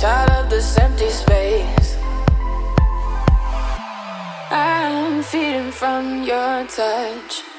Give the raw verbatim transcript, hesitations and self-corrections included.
out of this empty space. I'm feeding from your touch.